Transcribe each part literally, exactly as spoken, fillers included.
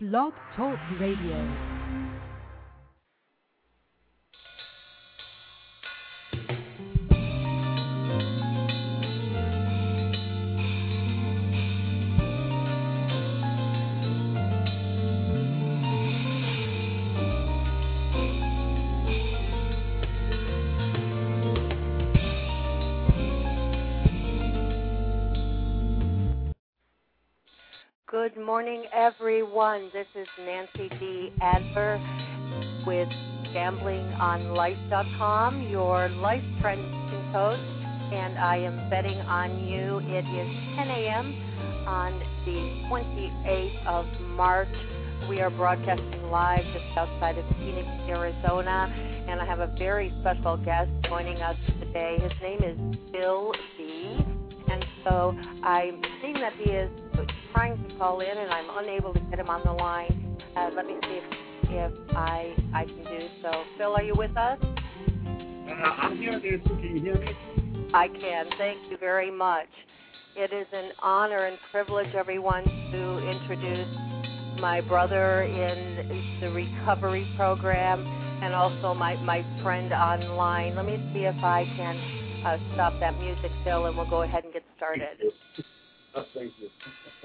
Blog Talk Radio. Good morning, everyone. This is Nancy D. Adler with gambling on life dot com, your life trend coach, and I am betting on you. It is ten a.m. on the twenty-eighth of March. We are broadcasting live just outside of Phoenix, Arizona, and I have a very special guest joining us today. His name is Phil B., and so I'm seeing that he is trying to call in, and I'm unable to get him on the line. Uh, let me see if, if I I can do so. Phil, are you with us? Uh, I'm here, Nancy. Can you hear me? I can. Thank you very much. It is an honor and privilege, everyone, to introduce my brother in the recovery program and also my, my friend online. Let me see if I can uh, stop that music, Phil, and we'll go ahead and get started. Oh, thank you.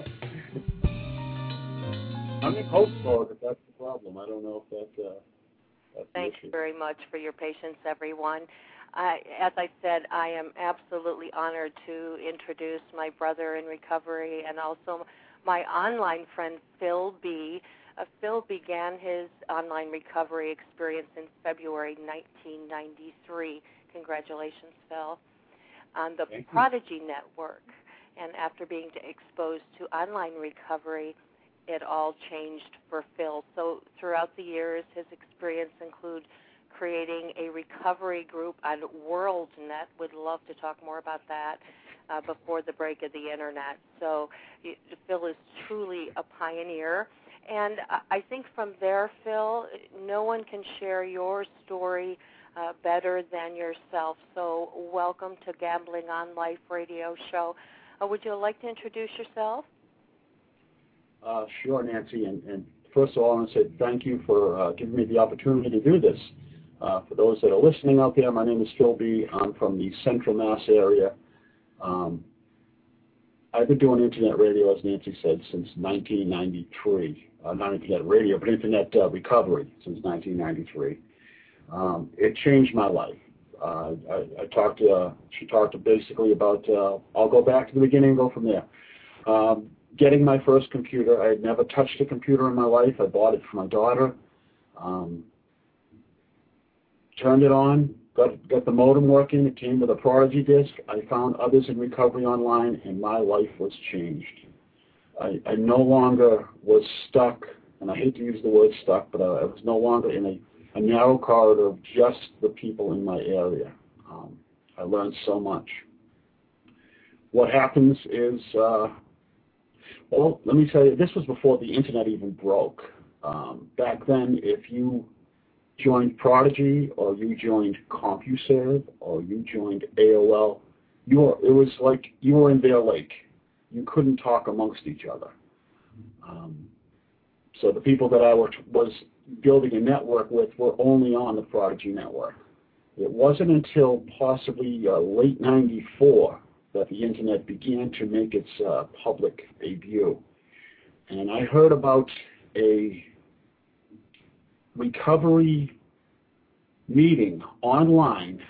I'm in hope for it, if that's the problem. I don't know if that, uh, that's the Thanks issue. very much for your patience, everyone. I, as I said, I am absolutely honored to introduce my brother in recovery and also my online friend, Phil B. Uh, Phil began his online recovery experience in February nineteen ninety-three. Congratulations, Phil. On the Thank you. Prodigy Network. And after being exposed to online recovery, it all changed for Phil. So throughout the years, his experience include creating a recovery group on WorldNet. Would love to talk more about that uh, before the break of the Internet. So Phil is truly a pioneer. And I think from there, Phil, no one can share your story uh, better than yourself. So welcome to Gambling on Life radio show. Uh, would you like to introduce yourself? Uh, sure, Nancy. And, and first of all, I want to say thank you for uh, giving me the opportunity to do this. Uh, for those that are listening out there, my name is Phil B. I'm from the Central Mass area. Um, I've been doing Internet radio, as Nancy said, since nineteen ninety-three. Uh, not Internet radio, but Internet uh, recovery since nineteen ninety-three. Um, it changed my life. Uh, I, I talked. Uh, she talked basically about. Uh, I'll go back to the beginning and go from there. Um, getting my first computer. I had never touched a computer in my life. I bought it for my daughter. Um, turned it on. Got got the modem working. It came with a Prodigy disc. I found others in recovery online, and my life was changed. I, I no longer was stuck, and I hate to use the word stuck, but I, I was no longer in a a narrow corridor of just the people in my area. Um, I learned so much. What happens is, uh, well, let me tell you, this was before the Internet even broke. Um, back then, if you joined Prodigy or you joined CompuServe or you joined A O L, you were, it was like you were in their lake. You couldn't talk amongst each other. Um, so the people that I were, was building a network with were only on the Prodigy network. It wasn't until possibly uh, late ninety-four that the Internet began to make its uh, public debut. And I heard about a recovery meeting online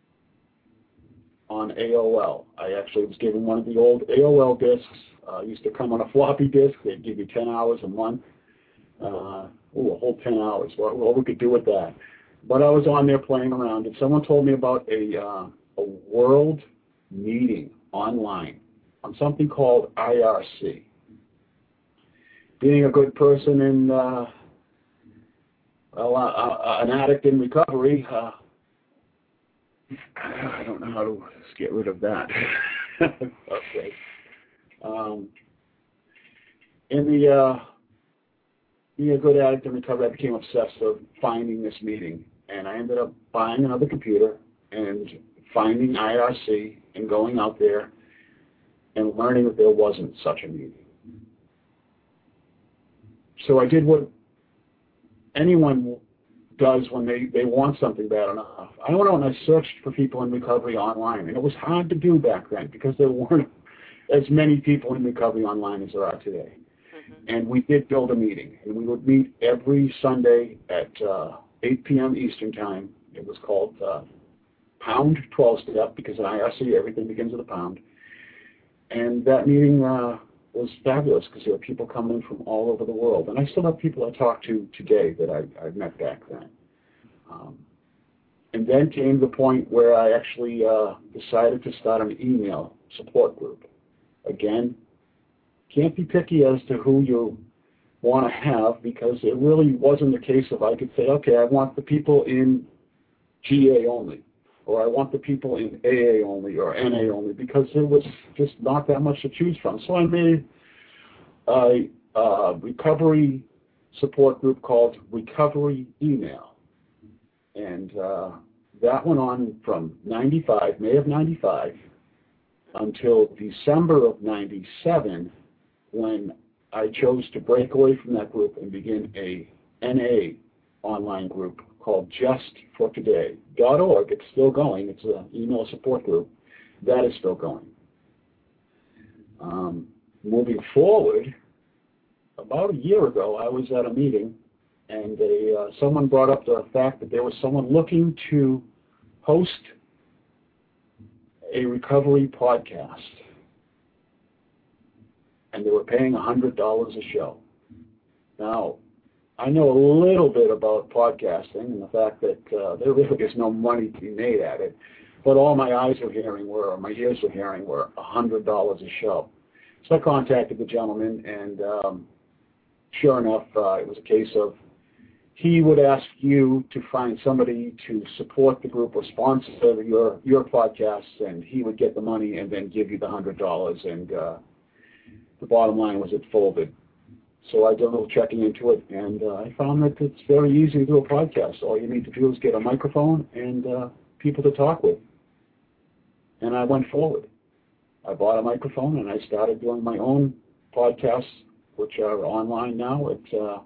on A O L. I actually was given one of the old A O L discs. Uh, used to come on a floppy disk. They'd give you ten hours a month. Uh, ooh, a whole ten hours. What, what we could do with that. But I was on there playing around, and someone told me about a, uh, a world meeting online on something called I R C. Being a good person and uh, well, uh, uh, an addict in recovery, uh, I don't know how to get rid of that. Okay. Um, in the uh, being a good addict in recovery, I became obsessed with finding this meeting, and I ended up buying another computer and finding I R C and going out there and learning that there wasn't such a meeting. so I did what anyone does when they, they want something bad enough. I went out and I searched for people in recovery online, and it was hard to do back then because there weren't as many people in recovery online as there are today. Mm-hmm. And we did build a meeting, and we would meet every Sunday at uh, eight p.m. Eastern Time. It was called uh, Pound twelve-Step because in I R C everything begins with a pound. And that meeting uh, was fabulous because there were people coming in from all over the world. And I still have people I talk to today that I, I met back then. Um, and then came the point where I actually uh, decided to start an email support group. Again, can't be picky as to who you want to have because it really wasn't the case of I could say, okay, I want the people in G A only, or I want the people in A A only or N A only, because there was just not that much to choose from. So I made a, a recovery support group called Recovery Email. And uh, that went on from ninety-five, May of ninety-five, until December of ninety-seven, when I chose to break away from that group and begin a N A online group called just for today dot org. It's still going. It's an email support group. That is still going. Um, moving forward, about a year ago, I was at a meeting, and a, uh, someone brought up the fact that there was someone looking to host a recovery podcast, and they were paying one hundred dollars a show. Now, I know a little bit about podcasting and the fact that uh, there really is no money to be made at it, but all my eyes were hearing were, or my ears were hearing were one hundred dollars a show. So I contacted the gentleman, and um, sure enough, uh, it was a case of he would ask you to find somebody to support the group or sponsor your, your podcasts, and he would get the money and then give you the one hundred dollars, and uh, the bottom line was it folded. So I did a little checking into it, and uh, I found that it's very easy to do a podcast. All you need to do is get a microphone and uh, people to talk with. And I went forward. I bought a microphone, and I started doing my own podcasts, which are online now at uh,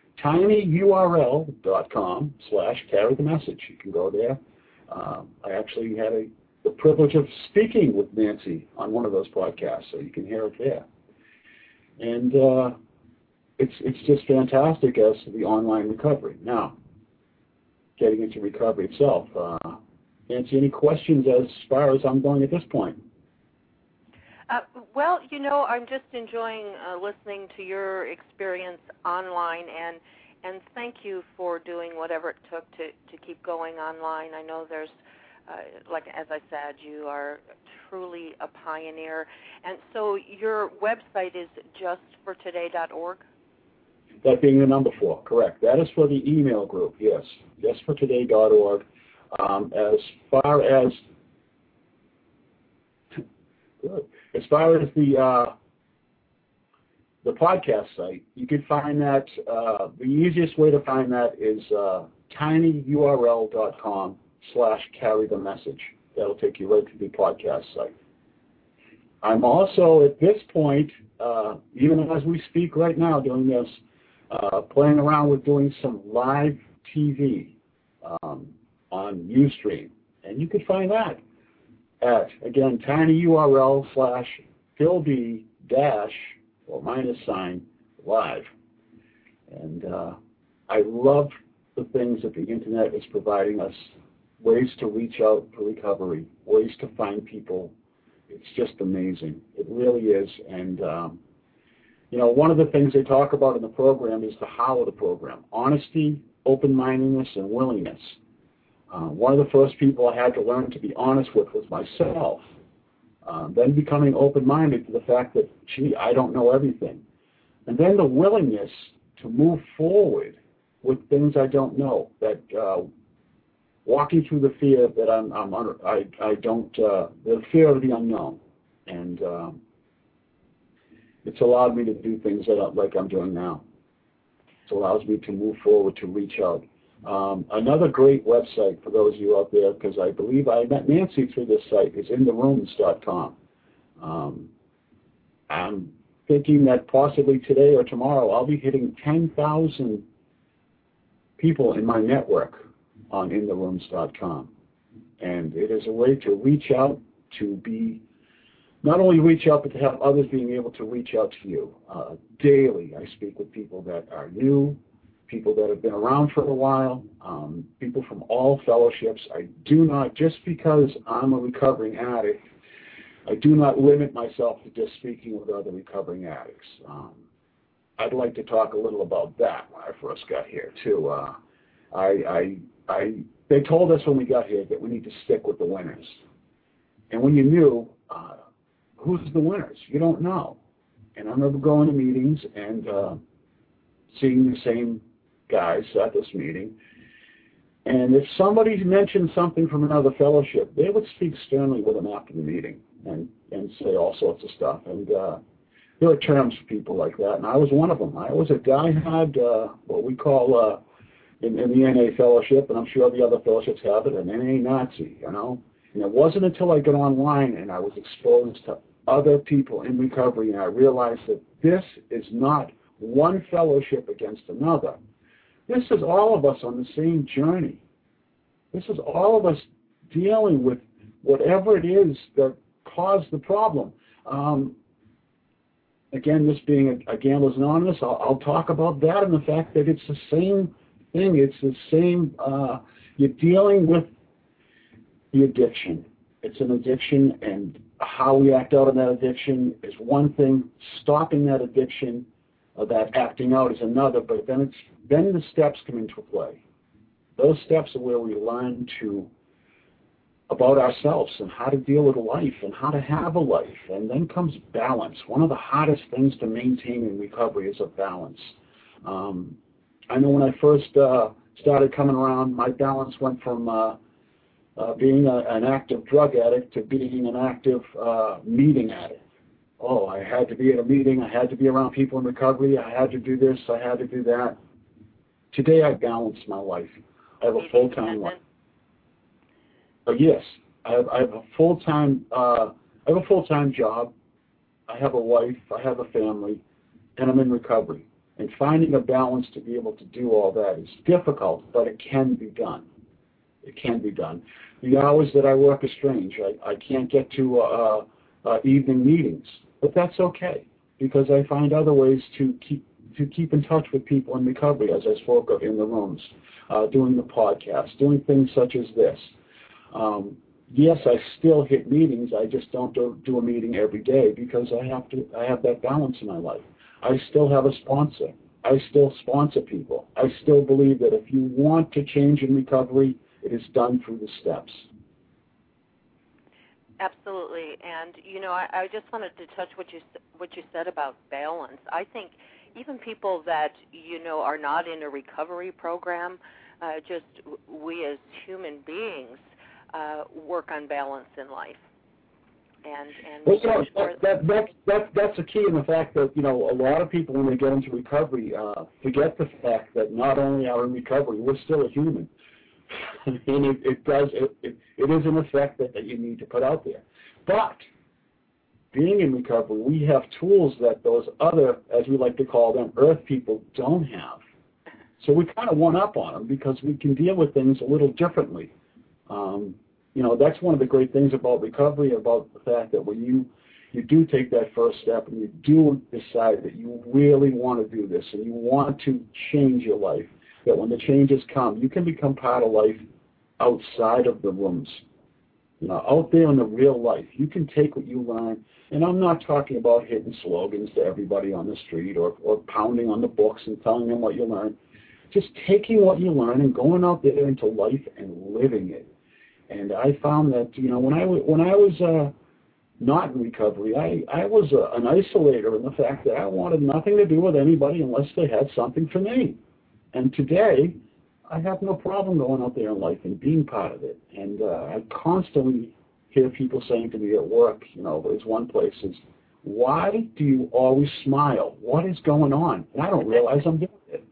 tinyurl.com slash carry the message. You can go there. Uh, I actually had a, the privilege of speaking with Nancy on one of those podcasts, so you can hear it there. And uh, it's it's just fantastic as to the online recovery. Now, getting into recovery itself, uh, Nancy, any questions as far as I'm going at this point? Uh, well, you know, I'm just enjoying uh, listening to your experience online, and and thank you for doing whatever it took to, to keep going online. I know there's, uh, like as I said, you are truly a pioneer. And so your website is just for today dot org? That being the number four, correct. That is for the email group, yes, just for today dot org. Um, as far as good. As far as the uh, the podcast site, you can find that, uh, the easiest way to find that is uh, tinyurl.com slash carry the message. That'll take you right to the podcast site. I'm also, at this point, uh, even as we speak right now doing this, uh, playing around with doing some live T V um, on Ustream. And you can find that at, again, tinyurl slash philb dash or minus sign live. And uh, I love the things that the Internet is providing us, ways to reach out for recovery, ways to find people. It's just amazing. It really is. And, um, you know, one of the things they talk about in the program is the how of the program: honesty, open-mindedness, and willingness. Uh, one of the first people I had to learn to be honest with was myself. Um, then becoming open-minded to the fact that, gee, I don't know everything. And then the willingness to move forward with things I don't know, that uh, walking through the fear that I'm, I'm under, I, I don't, uh, the fear of the unknown. And um, it's allowed me to do things that I, like I'm doing now. It allows me to move forward, to reach out. Um, another great website for those of you out there, because I believe I met Nancy through this site, is in the rooms dot com. Um, I'm thinking that possibly today or tomorrow I'll be hitting ten thousand people in my network on in the rooms dot com. And it is a way to reach out, to be, not only reach out, but to have others being able to reach out to you. Uh, daily, I speak with people that are new, people that have been around for a while, um, people from all fellowships. I do not, just because I'm a recovering addict, I do not limit myself to just speaking with other recovering addicts. Um, I'd like to talk a little about that when I first got here, too. Uh, I, I, I, they told us when we got here that we need to stick with the winners. And when you're new, uh, who's the winners? You don't know. And I remember going to meetings and uh, seeing the same guys at this meeting. And if somebody mentioned something from another fellowship, they would speak sternly with them after the meeting and, and say all sorts of stuff. And uh, there are terms for people like that, and I was one of them. I was a diehard, uh, what we call uh, in, in the N A fellowship, and I'm sure the other fellowships have it, an N A Nazi, you know. And it wasn't until I got online and I was exposed to other people in recovery, and I realized that this is not one fellowship against another. This is all of us on the same journey. This is all of us dealing with whatever it is that caused the problem. Um, again, this being a, a Gamblers Anonymous, I'll, I'll talk about that and the fact that it's the same thing. It's the same, uh, you're dealing with the addiction. It's an addiction, and how we act out on that addiction is one thing. Stopping that addiction, uh, that acting out, is another. But then it's then the steps come into play. Those steps are where we learn to about ourselves and how to deal with life and how to have a life. And then comes balance. One of the hardest things to maintain in recovery is a balance. Um, I know when I first uh, started coming around, my balance went from uh, Uh, being a, an active drug addict to being an active uh, meeting addict. Oh, I had to be at a meeting. I had to be around people in recovery. I had to do this. I had to do that. Today, I balance my life. I have a full-time life. Uh, yes, I have, I have a full-time. Uh, I have a full-time job. I have a wife. I have a family, and I'm in recovery. And finding a balance to be able to do all that is difficult, but it can be done. It can be done. The hours that I work are strange. I, I can't get to uh, uh, evening meetings, but that's okay because I find other ways to keep to keep in touch with people in recovery, as I spoke of in the rooms, uh, doing the podcast, doing things such as this. Um, yes, I still hit meetings. I just don't do, do a meeting every day because I have to. I have that balance in my life. I still have a sponsor. I still sponsor people. I still believe that if you want to change in recovery, it is done through the steps. Absolutely, and you know, I, I just wanted to touch what you what you said about balance. I think even people that you know are not in a recovery program, uh, just we as human beings uh, work on balance in life. And and well, you know, that, that, that, that, that's a key in the fact that you know a lot of people when they get into recovery uh, forget the fact that not only are we in recovery, we're still a human. And it, it does it, it, it is an effect that, that you need to put out there. But being in recovery, we have tools that those other, as we like to call them, earth people don't have. So we kind of one up on them because we can deal with things a little differently. Um, you know, that's one of the great things about recovery, about the fact that when you you do take that first step and you do decide that you really want to do this and you want to change your life, that when the changes come, you can become part of life outside of the rooms. You know, out there in the real life, you can take what you learn, and I'm not talking about hitting slogans to everybody on the street or, or pounding on the books and telling them what you learn. Just taking what you learn and going out there into life and living it. And I found that, you know, when I, when I was uh, not in recovery, I, I was a, an isolator in the fact that I wanted nothing to do with anybody unless they had something for me. And today, I have no problem going out there in life and being part of it. And uh, I constantly hear people saying to me at work, you know, there's one place is, why do you always smile? What is going on? And I don't realize I'm doing it.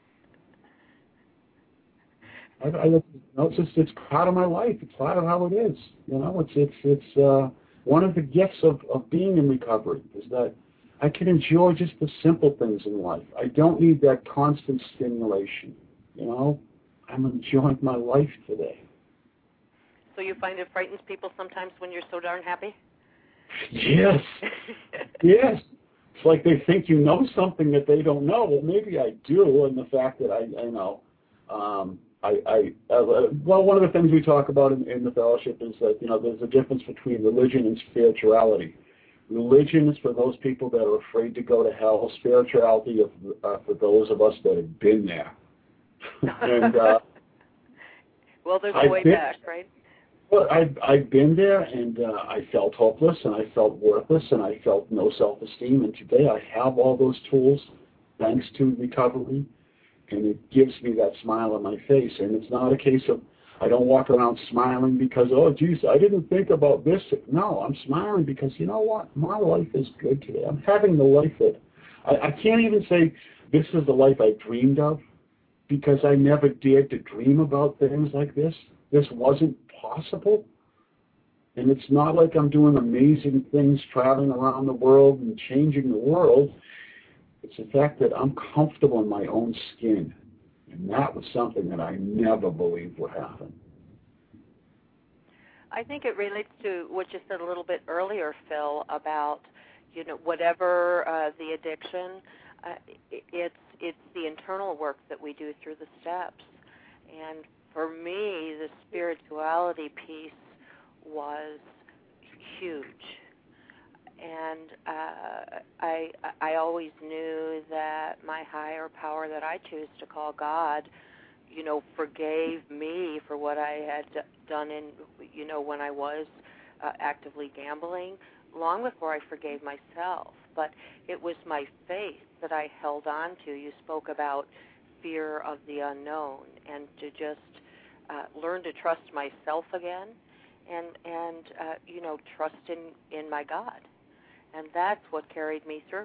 I, I, you know, it's just it's part of my life. It's part of how it is. You know, it's it's it's uh, one of the gifts of, of being in recovery is that I can enjoy just the simple things in life. I don't need that constant stimulation. You know, I'm enjoying my life today. So you find it frightens people sometimes when you're so darn happy? Yes. Yes. It's like they think you know something that they don't know. Well, maybe I do, and the fact that I, I know. Um, I, I uh, well, one of the things we talk about in, in the fellowship is that, you know, there's a difference between religion and spirituality. Religion is for those people that are afraid to go to hell. Spirituality is uh, for those of us that have been there. and uh, well, there's a I've way been, back, right? Well, I've, I've been there, and uh, I felt hopeless, and I felt worthless, and I felt no self-esteem. And today I have all those tools, thanks to recovery, and it gives me that smile on my face. And it's not a case of I don't walk around smiling because, oh, geez, I didn't think about this. No, I'm smiling because, you know what, my life is good today. I'm having the life that I, I can't even say this is the life I dreamed of, because I never dared to dream about things like this. This wasn't possible. And it's not like I'm doing amazing things, traveling around the world and changing the world. It's the fact that I'm comfortable in my own skin. And that was something that I never believed would happen. I think it relates to what you said a little bit earlier, Phil, about, you know, whatever uh, the addiction, uh, it's it's the internal work that we do through the steps. And for me, the spirituality piece was huge. And uh, I I always knew that my higher power that I choose to call God, you know, forgave me for what I had done in, you know, when I was uh, actively gambling, long before I forgave myself. But it was my faith that I held on to. You spoke about fear of the unknown, and to just uh, learn to trust myself again, and and uh, you know, trust in, in my God. And that's what carried me through.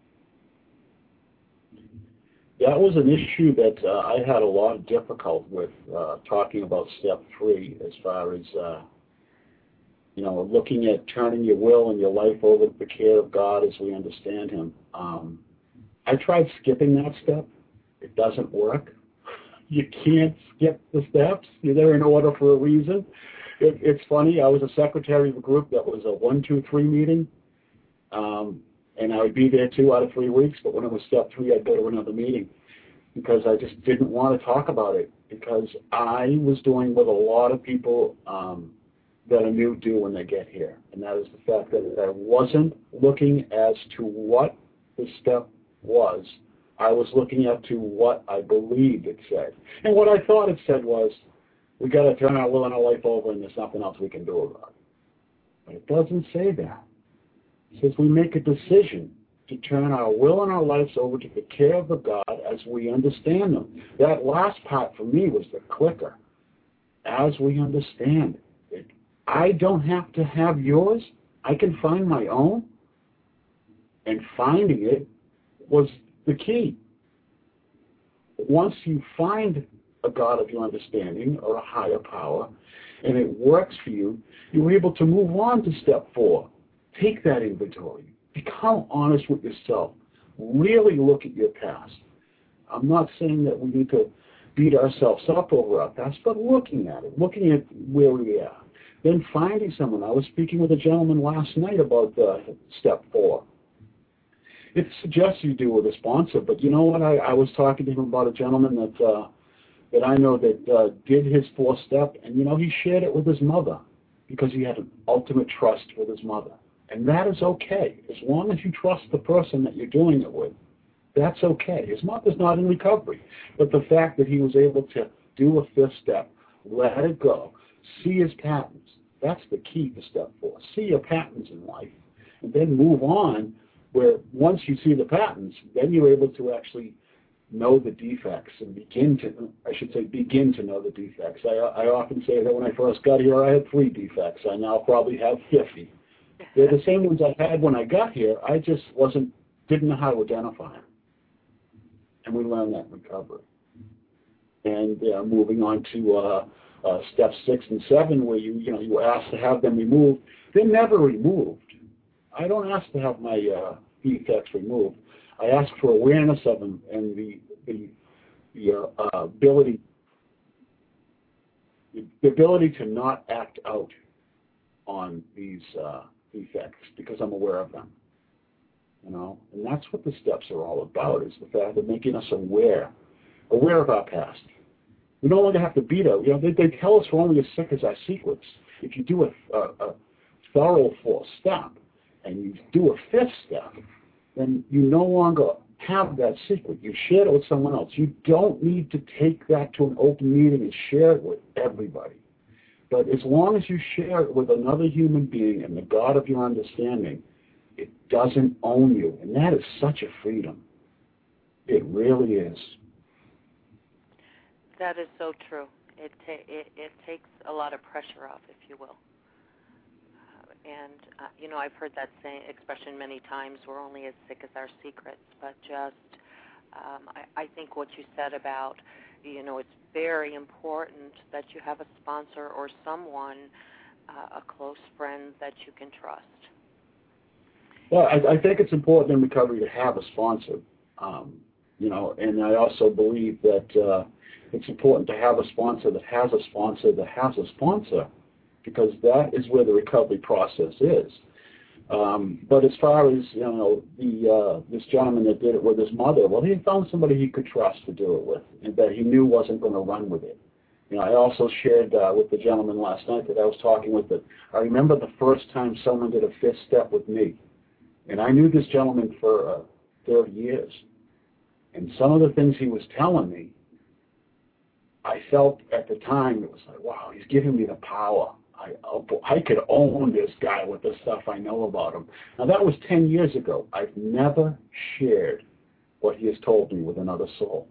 That was an issue that uh, I had a lot of difficulty with, uh, talking about step three, as far as, uh, you know, looking at turning your will and your life over to the care of God as we understand Him. Um, I tried skipping that step. It doesn't work. You can't skip the steps. You're there in order for a reason. It, it's funny. I was a secretary of a group that was a one, two, three meeting. Um, and I would be there two out of three weeks, but when it was step three, I'd go to another meeting because I just didn't want to talk about it, because I was doing what a lot of people um, that are new do when they get here, and that is the fact that I wasn't looking as to what the step was. I was looking up to what I believed it said. And what I thought it said was, we got to turn our will and our life over, and there's nothing else we can do about it. But it doesn't say that. It says we make a decision to turn our will and our lives over to the care of the God as we understand them. That last part for me was the clicker. As we understand it. I don't have to have yours. I can find my own. And finding it was the key. Once you find a God of your understanding or a higher power, and it works for you, you're able to move on to step four. Take that inventory. Become honest with yourself. Really look at your past. I'm not saying that we need to beat ourselves up over our past, but looking at it, looking at where we are. Then finding someone. I was speaking with a gentleman last night about uh, step four. It suggests you do with a sponsor, but you know what? I, I was talking to him about a gentleman that uh, that I know that uh, did his fourth step, and you know, he shared it with his mother because he had an ultimate trust with his mother. And that is okay. As long as you trust the person that you're doing it with, that's okay. His mother's not in recovery. But the fact that he was able to do a fifth step, let it go, see his patterns, that's the key to step four. See your patterns in life, and then move on, where once you see the patterns, then you're able to actually know the defects and begin to, I should say, begin to know the defects. I, I often say that when I first got here, I had three defects. I now probably have fifty. They're the same ones I had when I got here. I just wasn't, didn't know how to identify them. And we learned that in recovery. And uh, moving on to uh, uh, steps six and seven, where you, you know, you ask to have them removed. They're never removed. I don't ask to have my uh, defects removed. I ask for awareness of them and the the, the uh, ability the ability to not act out on these uh, defects because I'm aware of them. You know, and that's what the steps are all about, is the fact of making us aware, aware of our past. We no longer have to beat out. You know, they, they tell us we're only as sick as our secrets. If you do a, a, a thorough fourth step and you do a fifth step, then you no longer have that secret. You shared it with someone else. You don't need to take that to an open meeting and share it with everybody. But as long as you share it with another human being and the God of your understanding, it doesn't own you. And that is such a freedom. It really is. That is so true. It, ta- it, it takes a lot of pressure off, if you will. Uh, and, uh, you know, I've heard that saying, expression many times, we're only as sick as our secrets. But just, um, I, I think what you said about, you know, it's very important that you have a sponsor or someone, uh, a close friend that you can trust. Well, I, I think it's important in recovery to have a sponsor, um, you know, and I also believe that uh, it's important to have a sponsor that has a sponsor that has a sponsor, because that is where the recovery process is. Um, but as far as, you know, the uh, this gentleman that did it with his mother, well, he found somebody he could trust to do it with and that he knew wasn't going to run with it. You know, I also shared uh, with the gentleman last night that I was talking with that I remember the first time someone did a fifth step with me. And I knew this gentleman for uh, thirty years. And some of the things he was telling me, I felt at the time, it was like, wow, he's giving me the power. I, I could own this guy with the stuff I know about him. Now, that was ten years ago. I've never shared what he has told me with another soul.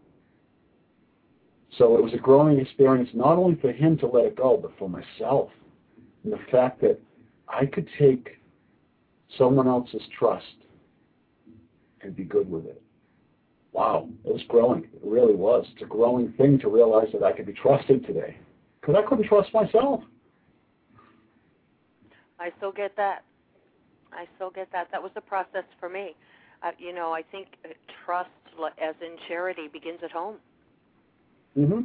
So it was a growing experience, not only for him to let it go, but for myself. And the fact that I could take someone else's trust and be good with it. Wow, it was growing. It really was. It's a growing thing to realize that I could be trusted today, because I couldn't trust myself. I still get that. I still get that. That was the process for me. Uh, you know, I think trust, as in charity, begins at home. Mm-hmm.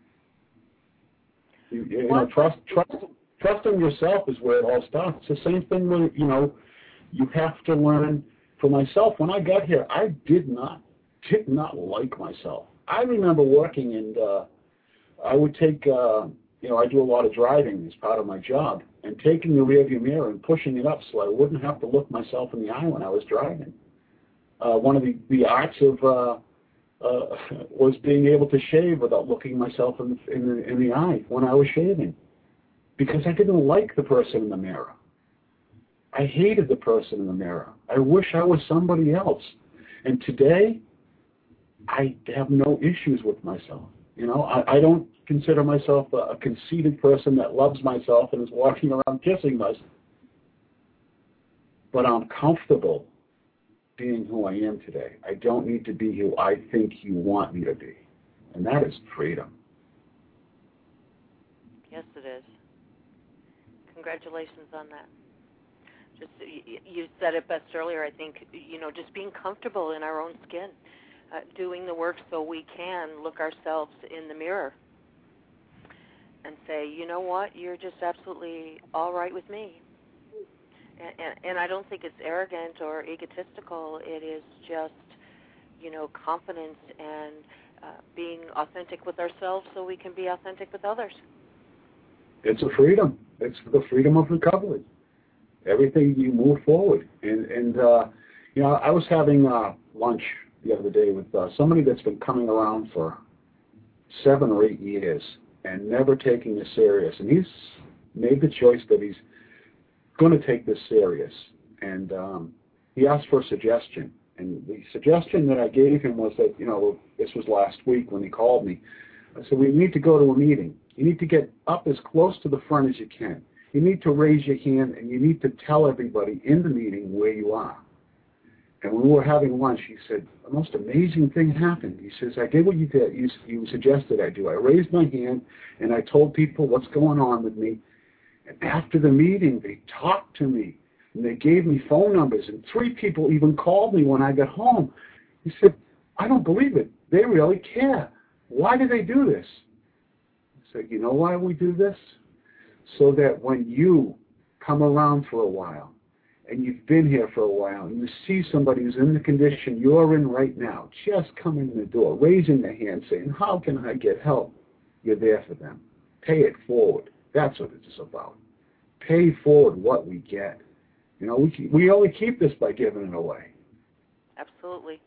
You, you know, trust, trust, trusting yourself is where it all starts. It's the same thing with, you know, you have to learn. For myself, when I got here, I did not, did not like myself. I remember working, and uh, I would take, uh, you know, I do a lot of driving as part of my job, and taking the rearview mirror and pushing it up so I wouldn't have to look myself in the eye when I was driving. Uh, one of the, the arts of uh, uh, was being able to shave without looking myself in the, in, the, in the eye when I was shaving, because I didn't like the person in the mirror. I hated the person in the mirror. I wish I was somebody else. And today, I have no issues with myself. You know, I, I don't consider myself a, a conceited person that loves myself and is walking around kissing myself. But I'm comfortable being who I am today. I don't need to be who I think you want me to be. And that is freedom. Yes, it is. Congratulations on that. Just, you said it best earlier, I think, you know, just being comfortable in our own skin, uh, doing the work so we can look ourselves in the mirror and say, you know what, you're just absolutely all right with me. And, and, and I don't think it's arrogant or egotistical. It is just, you know, confidence and uh, being authentic with ourselves so we can be authentic with others. It's a freedom. It's the freedom of recovery. Everything you move forward. And, and uh, you know, I was having uh, lunch the other day with uh, somebody that's been coming around for seven or eight years and never taking this serious. And he's made the choice that he's going to take this serious. And um, he asked for a suggestion. And the suggestion that I gave him was that, you know, this was last week when he called me. I said, we need to go to a meeting. You need to get up as close to the front as you can. You need to raise your hand, and you need to tell everybody in the meeting where you are. And when we were having lunch, he said, the most amazing thing happened. He says, I did what you did. You, you suggested I do. I raised my hand, and I told people what's going on with me. And after the meeting, they talked to me. And they gave me phone numbers, and three people even called me when I got home. He said, I don't believe it. They really care. Why do they do this? I said, you know why we do this? So that when you come around for a while, and you've been here for a while, and you see somebody who's in the condition you're in right now, just coming in the door, raising their hand, saying, how can I get help? You're there for them. Pay it forward. That's what it's about. Pay forward what we get. You know, we we only keep this by giving it away. Absolutely.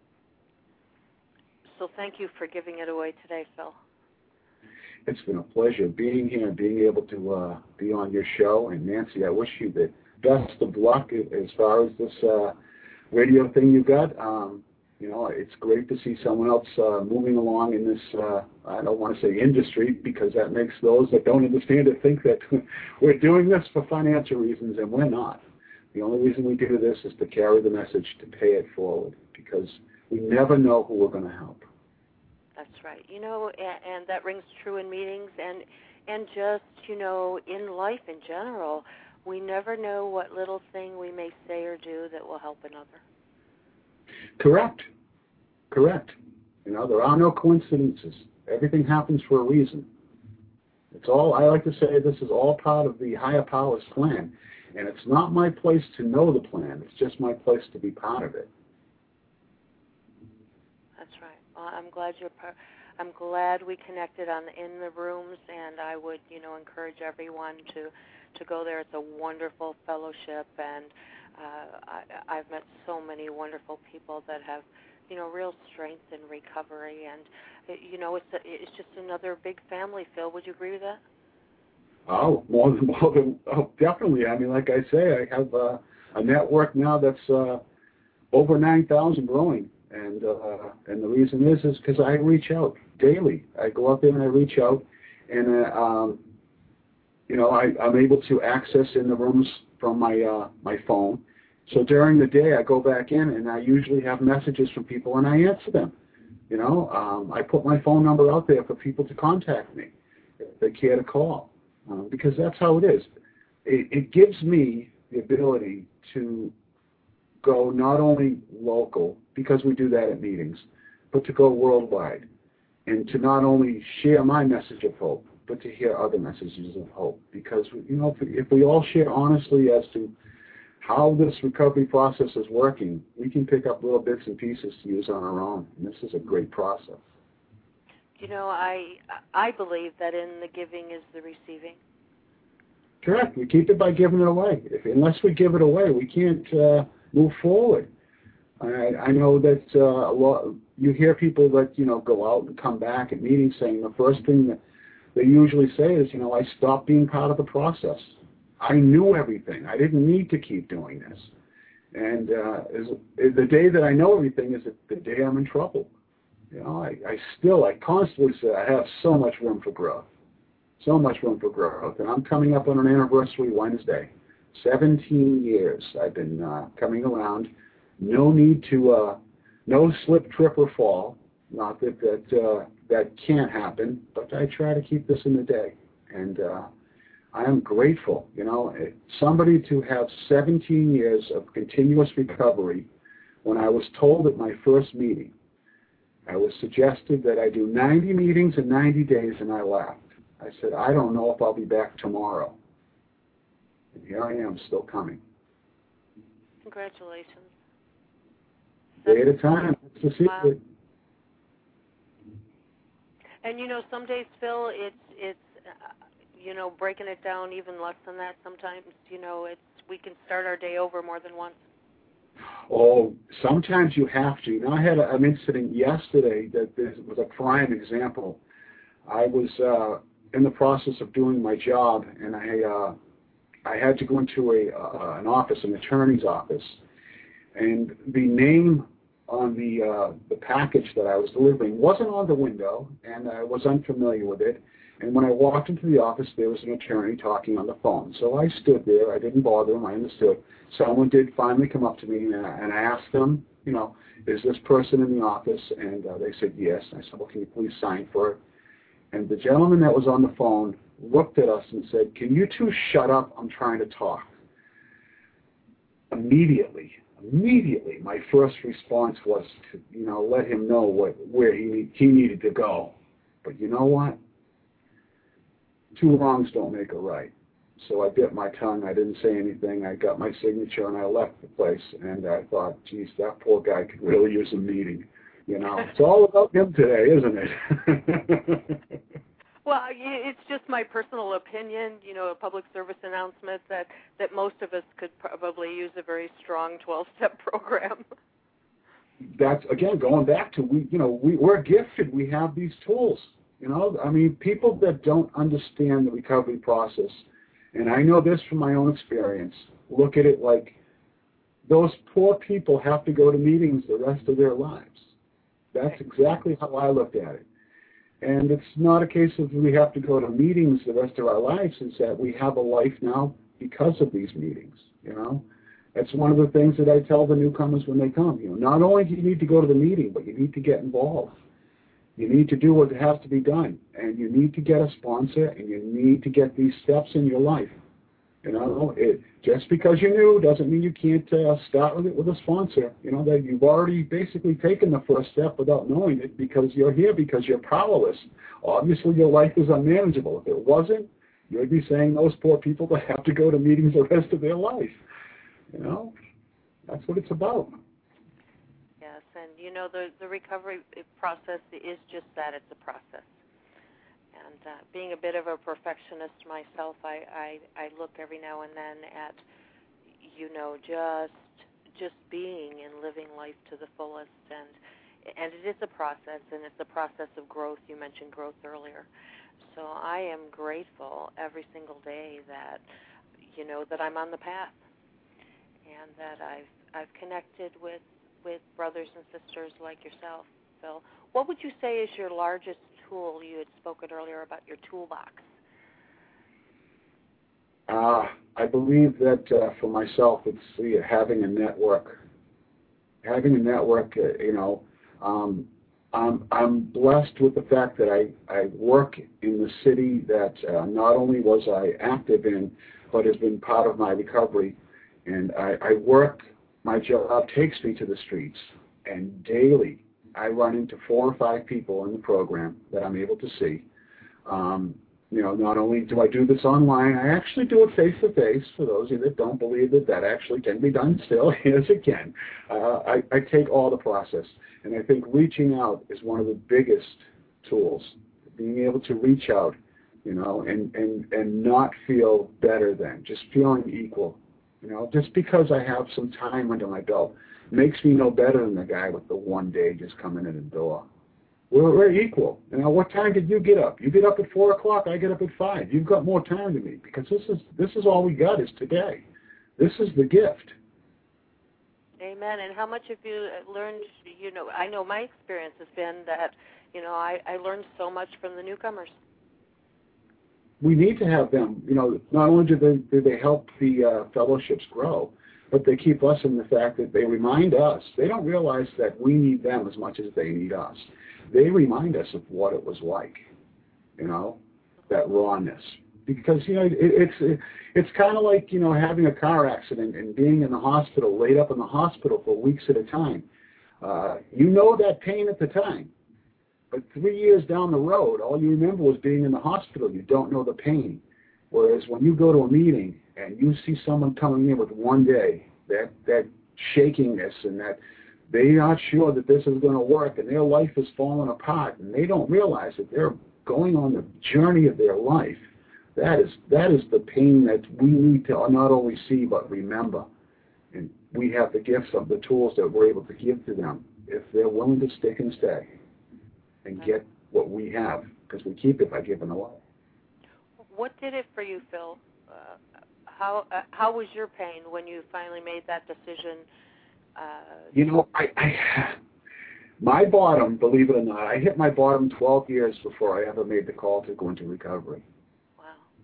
So thank you for giving it away today, Phil. It's been a pleasure being here and being able to uh, be on your show. And Nancy, I wish you the best of luck as far as this uh, radio thing you got. Um, you know, it's great to see someone else uh, moving along in this, uh, I don't want to say industry, because that makes those that don't understand it think that we're doing this for financial reasons, and we're not. The only reason we do this is to carry the message, to pay it forward, because we never know who we're going to help. That's right. You know, and, and that rings true in meetings and and just, you know, in life in general. We never know what little thing we may say or do that will help another. Correct. Correct. You know, there are no coincidences. Everything happens for a reason. It's all, I like to say, this is all part of the higher power's plan. And it's not my place to know the plan. It's just my place to be part of it. That's right. Well, I'm glad you're part. I'm glad we connected on the, in the rooms, and I would, you know, encourage everyone to, to go there. It's a wonderful fellowship, and uh, I, I've met so many wonderful people that have, you know, real strength in recovery, and you know, it's a, it's just another big family. Phil, would you agree with that? Oh, more than more than oh, definitely. I mean, like I say, I have uh, a network now that's uh, over nine thousand growing. And uh, and the reason is is because I reach out daily. I go out there and I reach out, and uh, um, you know I, I'm able to access in the rooms from my uh, my phone. So during the day I go back in and I usually have messages from people and I answer them. You know um, I put my phone number out there for people to contact me if they care to call, uh, because that's how it is. It, it gives me the ability to go not only local, because we do that at meetings, but to go worldwide, and to not only share my message of hope, but to hear other messages of hope. Because, you know, if, if we all share honestly as to how this recovery process is working, we can pick up little bits and pieces to use on our own, and this is a great process. You know, I I believe that in the giving is the receiving. Correct. We keep it by giving it away. If, unless we give it away, we can't uh, move forward. I, I know that uh, a lot, you hear people that, you know, go out and come back at meetings saying the first thing that they usually say is, you know, I stopped being part of the process. I knew everything. I didn't need to keep doing this. And uh, is, is the day that I know everything is the day I'm in trouble. You know, I, I still, I constantly say I have so much room for growth. So much room for growth. And I'm coming up on an anniversary Wednesday. seventeen years I've been uh, coming around. No need to, uh, no slip, trip, or fall. Not that that, uh, that can't happen, but I try to keep this in the day. And uh, I am grateful, you know, somebody to have seventeen years of continuous recovery. When I was told at my first meeting, I was suggested that I do ninety meetings in ninety days, and I laughed. I said, I don't know if I'll be back tomorrow. And here I am, still coming. Congratulations. Day at a time. That's the secret. Wow. And you know, some days, Phil, it's it's uh, you know, breaking it down even less than that. Sometimes, you know, it's we can start our day over more than once. Oh, sometimes you have to. You know, I had a, an incident yesterday that was a prime example. I was uh, in the process of doing my job, and I uh, I had to go into a uh, an office, an attorney's office, and the name on the uh, the package that I was delivering wasn't on the window, and I was unfamiliar with it. And when I walked into the office, there was an attorney talking on the phone. So I stood there. I didn't bother him. I understood. Someone did finally come up to me, and I, and I asked them, you know, is this person in the office? And uh, they said yes. And I said, well, can you please sign for it? And the gentleman that was on the phone looked at us and said, can you two shut up? I'm trying to talk. immediately, immediately, my first response was to, you know, let him know what where he he needed to go. But you know what? Two wrongs don't make a right. So I bit my tongue. I didn't say anything. I got my signature and I left the place. And I thought, geez, that poor guy could really use a meeting. You know, it's all about him today, isn't it? Well, it's just my personal opinion, you know, a public service announcement that, that most of us could probably use a very strong twelve-step program. That's, again, going back to, we, you know, we, we're gifted. We have these tools. You know, I mean, people that don't understand the recovery process, and I know this from my own experience, look at it like those poor people have to go to meetings the rest of their lives. That's exactly how I looked at it. And it's not a case of we have to go to meetings the rest of our lives. It's that we have a life now because of these meetings, you know. That's one of the things that I tell the newcomers when they come. You know, not only do you need to go to the meeting, but you need to get involved. You need to do what has to be done. And you need to get a sponsor, and you need to get these steps in your life. You know, it, just because you're new doesn't mean you can't uh, start with it with a sponsor. You know, that you've already basically taken the first step without knowing it because you're here because you're powerless. Obviously, your life is unmanageable. If it wasn't, you'd be saying those poor people that have to go to meetings the rest of their life. You know, that's what it's about. Yes, and, you know, the, the recovery process is just that. It's a process. And uh, being a bit of a perfectionist myself, I, I, I look every now and then at, you know, just just being and living life to the fullest. And and it is a process, and it's a process of growth. You mentioned growth earlier. So I am grateful every single day that, you know, that I'm on the path and that I've, I've connected with, with brothers and sisters like yourself, Phil. What would you say is your largest tool? You had spoken earlier about your toolbox. Uh, I believe that uh, for myself, it's uh, having a network. Having a network, uh, you know, um, I'm, I'm blessed with the fact that I, I work in the city that uh, not only was I active in, but has been part of my recovery. And I, I work, my job takes me to the streets, and daily I run into four or five people in the program that I'm able to see. Um, you know, not only do I do this online, I actually do it face-to-face. For those of you that don't believe that that actually can be done still, yes, it can. Uh, I, I take all the process. And I think reaching out is one of the biggest tools, being able to reach out, you know, and, and, and not feel better than, just feeling equal. You know, just because I have some time under my belt makes me no better than the guy with the one day just coming in the door. We're, we're equal. You know, what time did you get up? You get up at four o'clock. I get up at five. You've got more time than me because this is this is all we got is today. This is the gift. Amen. And how much have you learned? You know, I know my experience has been that, you know, I, I learned so much from the newcomers. We need to have them. You know, not only do they do they help the uh, fellowships grow, but they keep us in the fact that they remind us. They don't realize that we need them as much as they need us. They remind us of what it was like, you know, that rawness. Because, you know, it, it's it, it's kind of like, you know, having a car accident and being in the hospital, laid up in the hospital for weeks at a time. Uh, you know that pain at the time. But three years down the road, all you remember was being in the hospital. You don't know the pain. Whereas when you go to a meeting and you see someone coming in with one day, that, that shakiness and that they are not sure that this is going to work and their life is falling apart and they don't realize that they're going on the journey of their life, that is, that is the pain that we need to not only see but remember. And we have the gifts of the tools that we're able to give to them if they're willing to stick and stay and get what we have, because we keep it by giving away. What did it for you, Phil? Uh, how uh, how was your pain when you finally made that decision? Uh, you know, I, I my bottom, believe it or not, I hit my bottom twelve years before I ever made the call to go into recovery. Wow.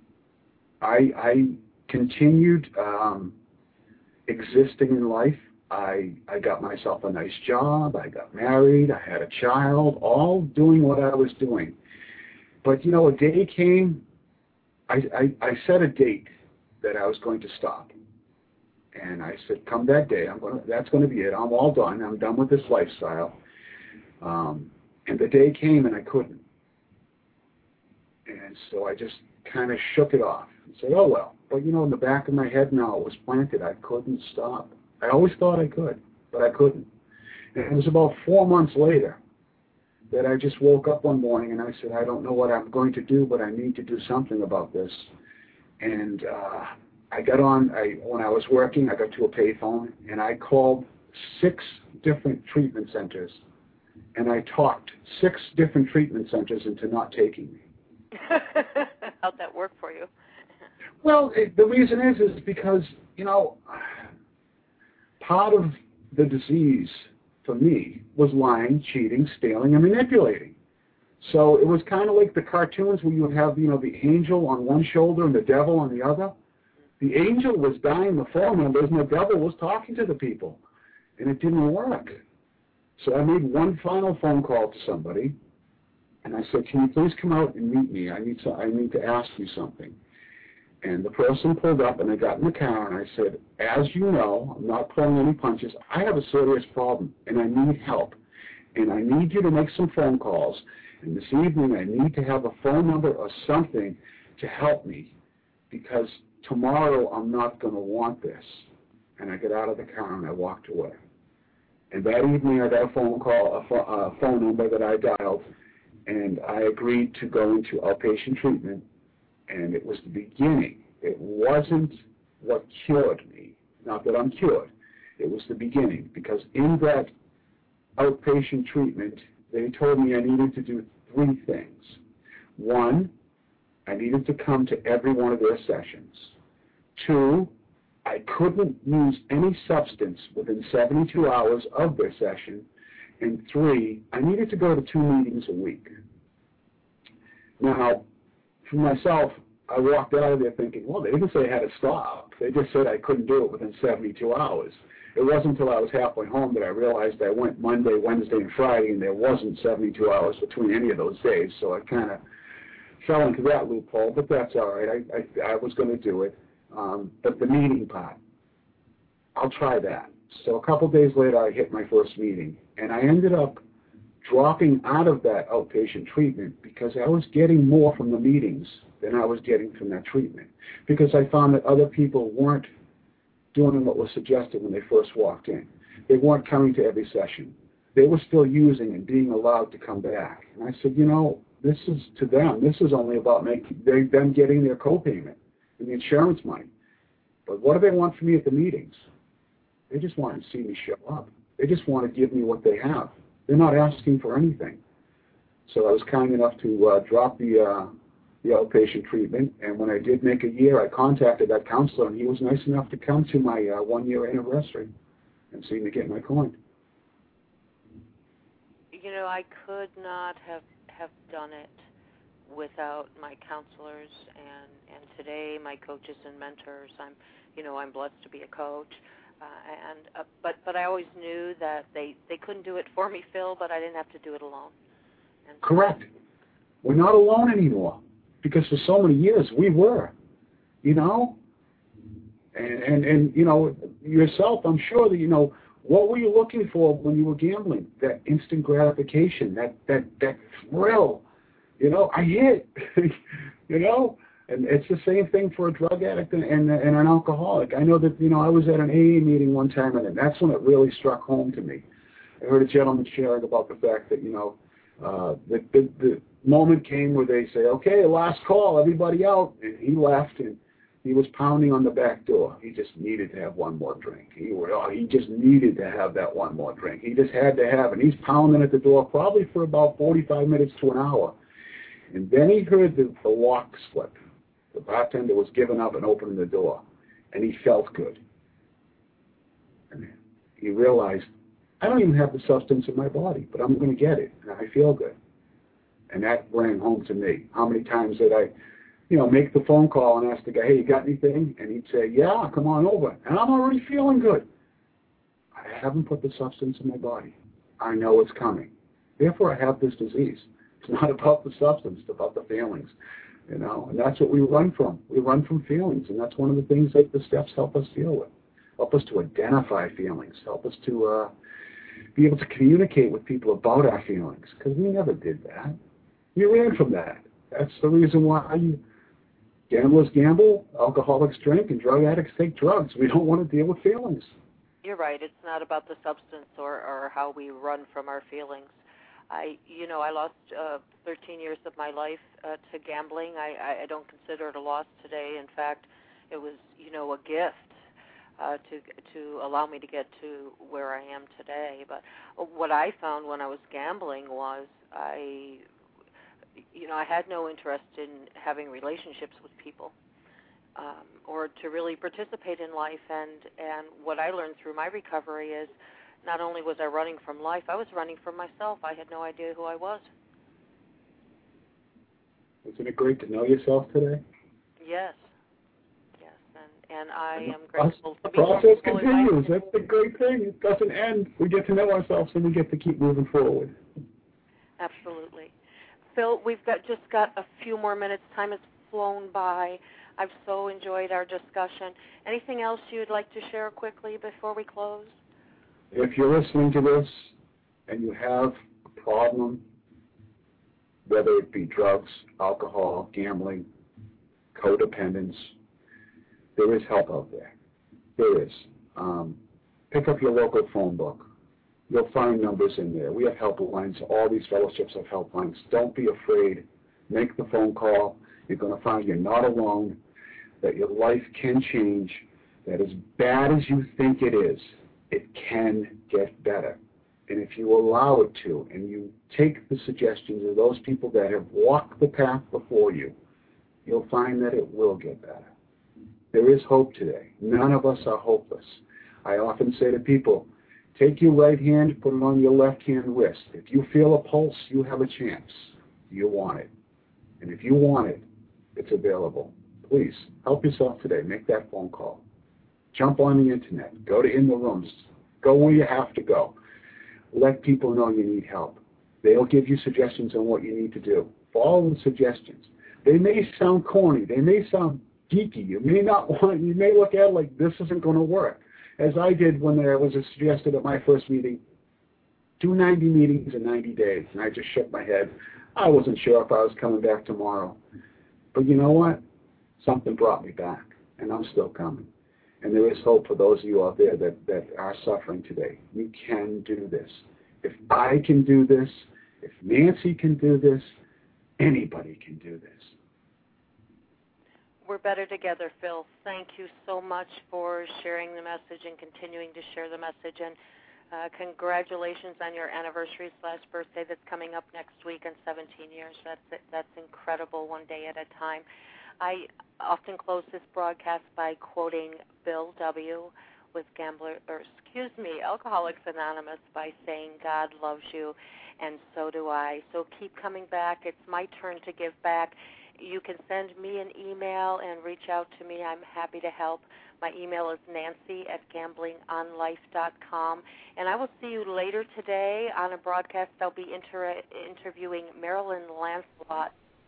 I I continued um, existing in life. I, I got myself a nice job, I got married, I had a child, all doing what I was doing. But, you know, a day came, I, I, I set a date that I was going to stop. And I said, come that day, I'm gonna, that's going to be it. I'm all done. I'm done with this lifestyle. Um, and the day came and I couldn't. And so I just kind of shook it off and said, oh, well. But, you know, in the back of my head now, it was planted. I couldn't stop. I always thought I could, but I couldn't. And it was about four months later that I just woke up one morning and I said, I don't know what I'm going to do, but I need to do something about this. And uh, I got on, I, when I was working, I got to a payphone, and I called six different treatment centers, and I talked six different treatment centers into not taking me. How'd that work for you? Well, it, the reason is, is because, you know, part of the disease for me was lying, cheating, stealing, and manipulating. So it was kind of like the cartoons where you have, you know, the angel on one shoulder and the devil on the other. The angel was dialing the phone numbers and the devil was talking to the people. And it didn't work. So I made one final phone call to somebody, and I said, can you please come out and meet me? I need to, I need to ask you something. And the person pulled up, and I got in the car, and I said, as you know, I'm not pulling any punches. I have a serious problem, and I need help. And I need you to make some phone calls. And this evening, I need to have a phone number or something to help me, because tomorrow I'm not going to want this. And I got out of the car, and I walked away. And that evening, I got a phone call, a, pho- a phone number that I dialed, and I agreed to go into outpatient treatment. And it was the beginning. It wasn't what cured me. Not that I'm cured. It was the beginning, because in that outpatient treatment, they told me I needed to do three things. One, I needed to come to every one of their sessions. Two, I couldn't use any substance within seventy-two hours of their session. And three, I needed to go to two meetings a week. Now, for myself, I walked out of there thinking, well, they didn't say I had to stop. They just said I couldn't do it within seventy-two hours. It wasn't until I was halfway home that I realized I went Monday, Wednesday, and Friday, and there wasn't seventy-two hours between any of those days, so I kind of fell into that loophole, but that's all right. I, I, I was going to do it. Um, but the meeting part, I'll try that. So a couple days later, I hit my first meeting, and I ended up dropping out of that outpatient treatment because I was getting more from the meetings than I was getting from that treatment, because I found that other people weren't doing what was suggested when they first walked in. They weren't coming to every session. They were still using and being allowed to come back. And I said, you know, this is, to them, this is only about making they, them getting their co-payment and the insurance money. But what do they want from me at the meetings? They just want to see me show up. They just want to give me what they have. They're not asking for anything. So I was kind enough to uh, drop the uh, the outpatient treatment, and when I did make a year, I contacted that counselor, and he was nice enough to come to my uh, one-year anniversary and see me get my coin. You know, I could not have, have done it without my counselors and, and today my coaches and mentors. I'm, you know, I'm blessed to be a coach. Uh, and uh, but but I always knew that they, they couldn't do it for me, Phil, but I didn't have to do it alone. And so correct. We're not alone anymore, because for so many years we were, you know. And, and, and you know, yourself, I'm sure that, you know, what were you looking for when you were gambling? That instant gratification, that, that, that thrill. You know, I hit, you know. And it's the same thing for a drug addict and, and, and an alcoholic. I know that, you know, I was at an A A meeting one time, and that's when it really struck home to me. I heard a gentleman sharing about the fact that, you know, uh, the, the, the moment came where they say, okay, last call, everybody out. And he left, and he was pounding on the back door. He just needed to have one more drink. He, oh, he just needed to have that one more drink. He just had to have it. He's pounding at the door probably for about forty-five minutes to an hour. And then he heard the, the lock slip. The bartender was giving up and opening the door, and he felt good. And he realized, I don't even have the substance in my body, but I'm going to get it, and I feel good. And that rang home to me. How many times did I, you know, make the phone call and ask the guy, hey, you got anything? And he'd say, yeah, come on over. And I'm already feeling good. I haven't put the substance in my body. I know it's coming. Therefore, I have this disease. It's not about the substance. It's about the feelings. You know, and that's what we run from. We run from feelings, and that's one of the things that the steps help us deal with. help us to identify feelings, help us to uh, be able to communicate with people about our feelings, because we never did that. We ran from that. That's the reason why you, gamblers gamble, alcoholics drink, and drug addicts take drugs. We don't want to deal with feelings. You're right. It's not about the substance or, or how we run from our feelings. I, you know, I lost uh, thirteen years of my life uh, to gambling. I, I don't consider it a loss today. In fact, it was, you know, a gift uh, to to allow me to get to where I am today. But what I found when I was gambling was I, you know, I had no interest in having relationships with people. Um, or to really participate in life. And, and what I learned through my recovery is not only was I running from life, I was running from myself. I had no idea who I was. Isn't it great to know yourself today? Yes. Yes. And, and I and am grateful the to be process comfortable continues. in my... That's the great thing. It doesn't end. We get to know ourselves and we get to keep moving forward. Absolutely. Phil, we've got just got a few more minutes. Time has flown by. I've so enjoyed our discussion. Anything else you'd like to share quickly before we close? If you're listening to this and you have a problem, whether it be drugs, alcohol, gambling, codependence, there is help out there. There is. Um, pick up your local phone book. You'll find numbers in there. We have helplines. All these fellowships have helplines. Don't be afraid. Make the phone call. You're going to find you're not alone, that your life can change, that as bad as you think it is, it can get better. And if you allow it to, and you take the suggestions of those people that have walked the path before you, you'll find that it will get better. There is hope today. None of us are hopeless. I often say to people, take your right hand, put it on your left hand wrist. If you feel a pulse, you have a chance. You want it. And if you want it, it's available. Please, help yourself today. Make that phone call. Jump on the internet. Go to In the Rooms. Go where you have to go. Let people know you need help. They'll give you suggestions on what you need to do. Follow the suggestions. They may sound corny. They may sound geeky. You may not want. You may look at it like this isn't going to work. As I did when there was a suggested at my first meeting, do ninety meetings in ninety days. And I just shook my head. I wasn't sure if I was coming back tomorrow. But you know what? Something brought me back, and I'm still coming. And there is hope for those of you out there that, that are suffering today. You can do this. If I can do this, if Nancy can do this, anybody can do this. We're better together, Phil. Thank you so much for sharing the message and continuing to share the message. And uh, congratulations on your anniversary slash birthday that's coming up next week in seventeen years. That's it. That's incredible, one day at a time. I often close this broadcast by quoting Bill W. with Gambler, or excuse me, Alcoholics Anonymous by saying, God loves you, and so do I. So keep coming back. It's my turn to give back. You can send me an email and reach out to me. I'm happy to help. My email is nancy at gambling on life dot com. And I will see you later today on a broadcast. I'll be inter- interviewing Marilyn Lancelot.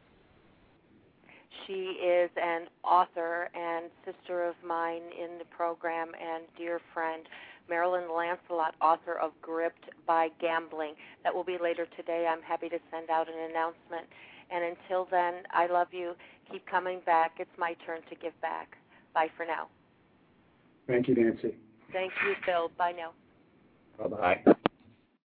She is an author and sister of mine in the program and dear friend. Marilyn Lancelot, author of Gripped by Gambling. That will be later today. I'm happy to send out an announcement. And until then, I love you. Keep coming back. It's my turn to give back. Bye for now. Thank you, Nancy. Thank you, Phil. Bye now. Bye-bye.